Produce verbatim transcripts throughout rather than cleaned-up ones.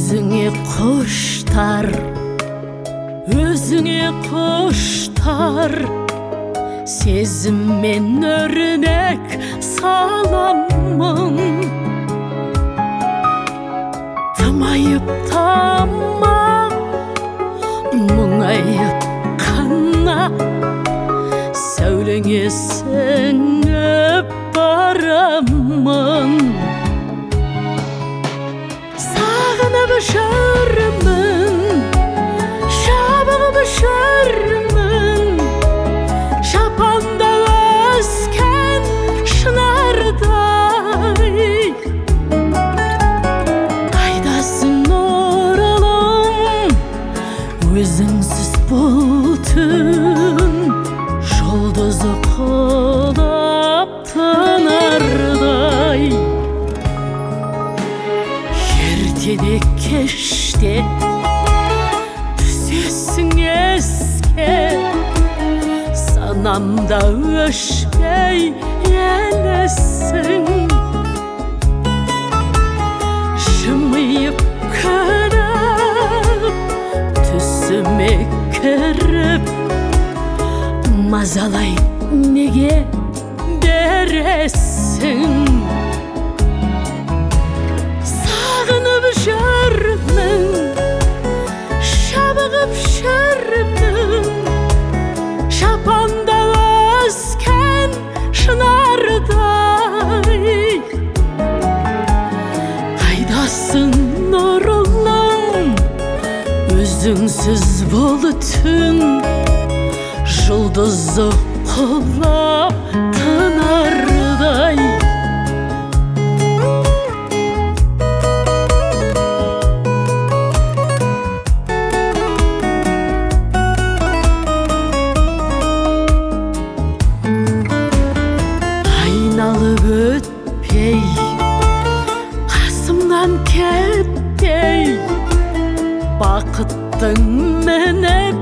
Өзіңе құштар, өзіңе құштар, сезіммен өрнек саламын. Тымайып тама, мұңайып қана, сәулеңе сіңіп барамын. Сағынып жүрмін, жабығып жүрмін, жапанда өскен шынардай. Қайдасың нұрылым, өзіңсіз бұл түн, жұлдызы құлап тынардай. Ертеде кеште түсесің еске, санамда өшпей елесің. Жымиып күліп, түсіме кіріп, мазалай неге бересің? Сағынып жүрмін, жабығып жүрмін, жапанда өскен шынардай. Қайдасың нұрылым, өзіңсіз бұл түн, жұлдызы құлап тынардай. Айналып өтпей, қасымнан кетпей, бақыттың мініп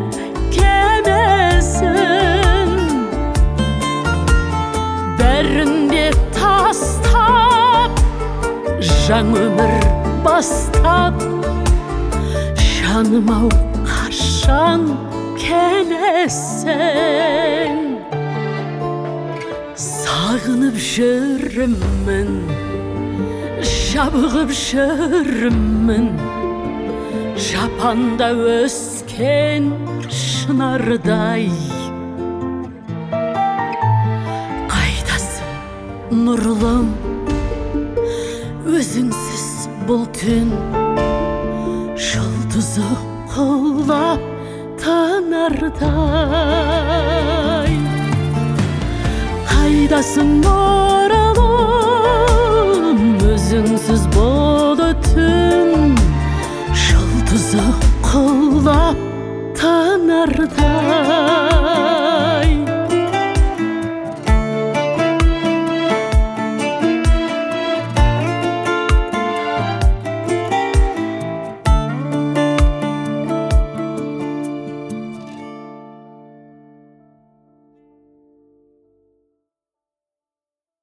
кемесін. Бәрінде тастап, жаңа өмір бастап, жаным-ау қашан келесің? Сағынып жүрмін, жабығып жүрмін, жапанда өскен шынардай. Қайдасың нұрлым, өзіңсіз бұл түн, жұлдызы құлап тынардай. Қайдасың нұрым,